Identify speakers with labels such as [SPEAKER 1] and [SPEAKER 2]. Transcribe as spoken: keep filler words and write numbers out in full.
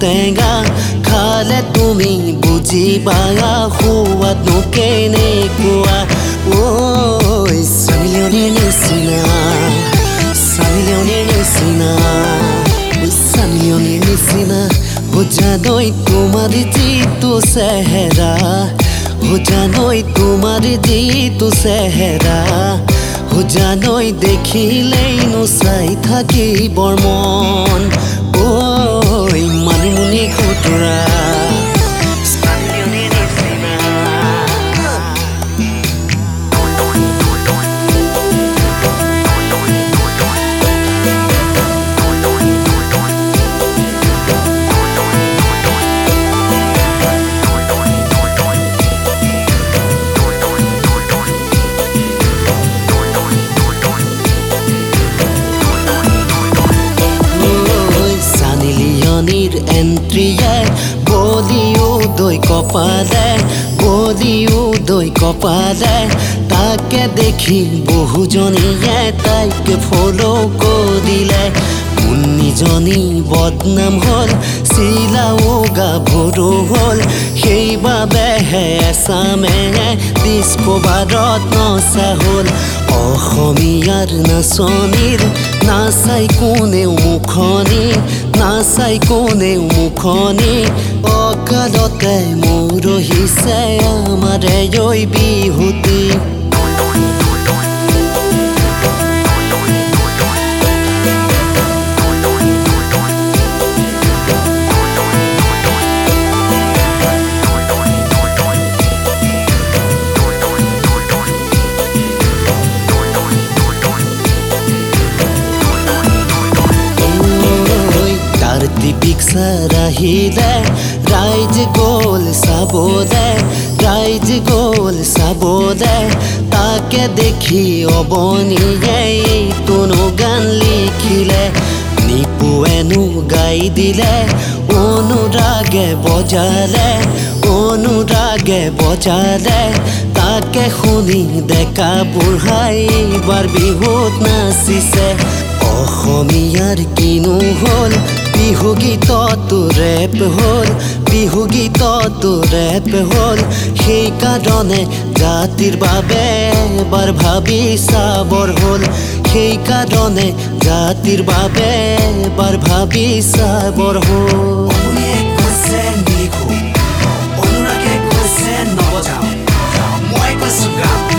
[SPEAKER 1] টেঙা খালে তুমি বুজিবা সোৱাদনো কেনেকুৱা ঐ চানি লিয়নিৰ নিচিনা চানি লিয়নিৰ নিচিনা চানি লিয়নিৰ নিচিনা हो जानोई तुम्हारी जीतू सेहरा हो जानोई तुम्हारी जीतू सेहरा हो जानोई देखिले नु साई थाकी बर्मन ओई मानिमुनि खुतरा এন্ট্রিয়ে বলিও দই কপালে বলিও দই কপালে তাকে দেখি বহুজনীয়ে তাইকে ফলো কৰিলে উন্নিজনী বদনাম হল চিলাও গাভৰু হল সেইবাবেহে এছামে ডিস্কো বাৰত নচা হল অসমীয়াৰ নাচনীৰ নাচাই কোনেও মুখনি নাচাই কোনেও মুখনি অকালতে মৰহিছে আমাৰে ঐ বিহুতি পিকচাৰ আহিলে ৰাইজ গ'ল চাবলে ৰাইজ গ'ল চাবলে তাকে দেখি অবনীয়ে এইটোনো গান লিখিলে নিপুৱেনো গাই দিলে অনুৰাগে বজালে অনুৰাগে বজালে তাকে শুনি ডেকা বুঢ়াই এইবাৰ বিহুত নাচিছে অসমীয়াৰ কিনো হ'ল বিহু গীততো ৰেপ হ'ল বিহু গীততো ৰেপ হ'ল সেইকাৰণে জাতিৰ বাবে এবাৰ ভাবি চাবৰ হ'ল সেইকাৰণে জাতিৰ বাবে এবাৰ ভাবি চাবৰ হ'ল
[SPEAKER 2] কৈছে নিলিখো অনুৰাগে কৈছে নবজাও মই কৈছো গাম